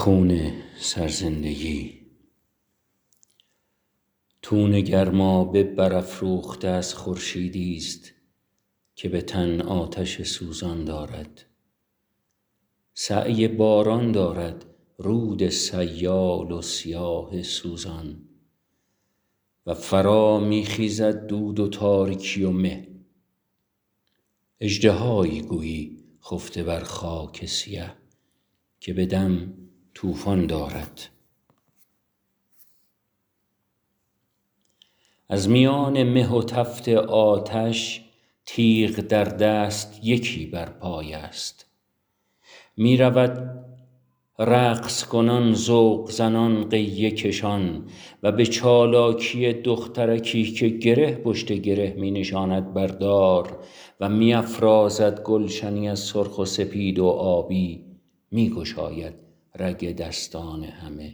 خون سرزندگی. تون گرمابه برافروخته از خورشیدی است که به تن آتش سوزان دارد. سعی باران دارد رود سیال و سیاه سوزان و فرا میخیزد دود و تاریکی و مه. اژدهایی گویی خفته بر خاک سیه که به دم طوفان دارد. از میان مه و تفت آتش تیغ در دست یکی بر پای است. می رود رقص کنان ذوق زنان قیه کشان و به چالاکی دخترکی که گره پشت گره می نشاند بردار و می افرازد گلشنی از سرخ و سپید و آبی، می گشاید رگ دستان همه.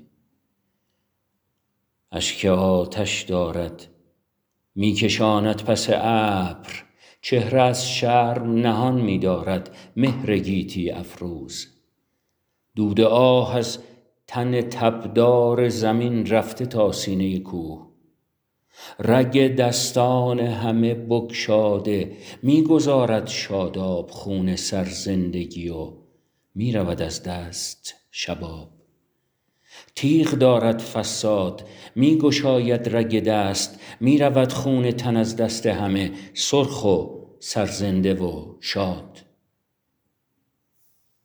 اشک آتش دارد می کشاند پس ابر، چهره از شرم نهان می دارد مهر گیتی افروز. دود آه از تن تبدار زمین رفته تا سینه کوه. رگ دستان همه بگشاده می گذارد شاداب خون سرزندگی و می رود از دست شباب. تیغ دارد فساد می گشاید رگ دست، می رود خون تن از دست همه سرخ و سرزنده و شاد.